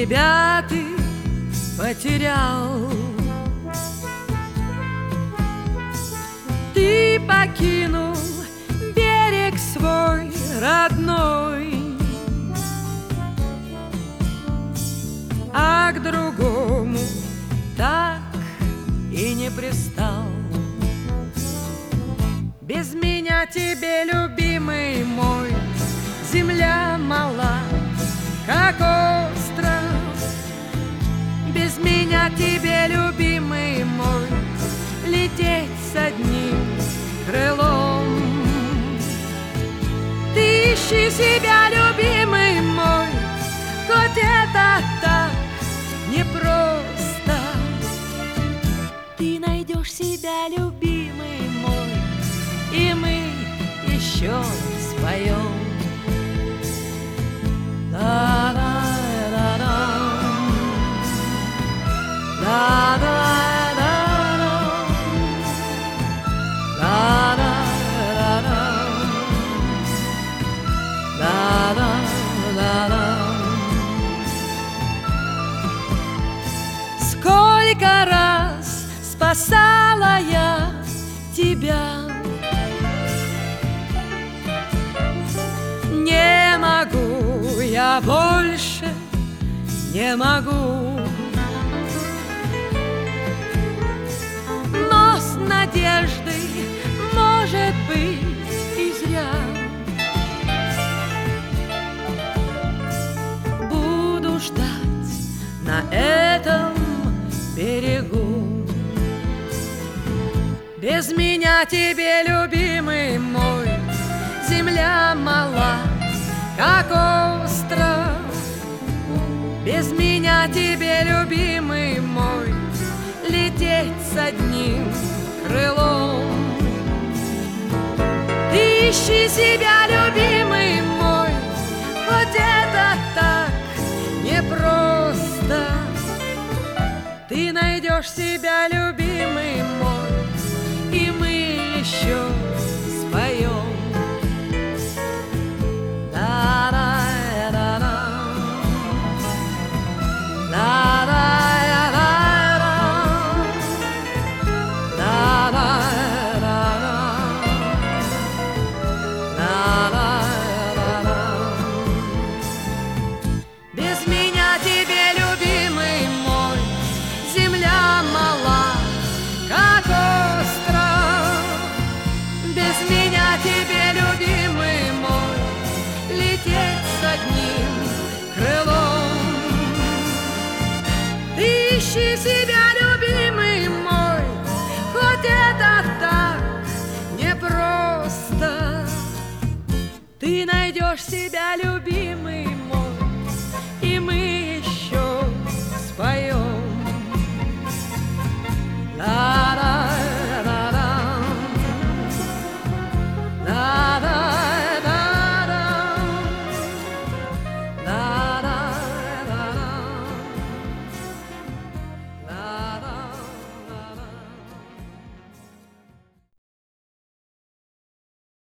себя ты потерял. Ты покинул берег свой родной, а к другому так и не пристал. Без меня тебе, любимый мой, земля мала, как остров. Без меня тебе, любимый мой, лететь с одним крылом. Ты ищи себя, любимый мой, хоть это так непросто. Ты найдешь себя, любимый мой, и мы еще споем. Сколько раз спасала я тебя, не могу я больше, не могу. Но с надеждой, может быть, и зря, буду ждать на этом берегу. Без меня тебе, любимый мой, земля мала, как остров. Без меня тебе, любимый мой, лететь с одним крылом. Ты ищи себя, любимый мой, хоть это так непросто. Ты найдешь себя, любимый мой, и мы еще споем. Без меня тебе, любимый мой, земля мала, как остров. Без меня тебе, любимый мой, лететь с одним крылом. Ты ищи себя, любимый мой, хоть это так непросто. Ты найдешь себя, любимый мой, и мы еще споем.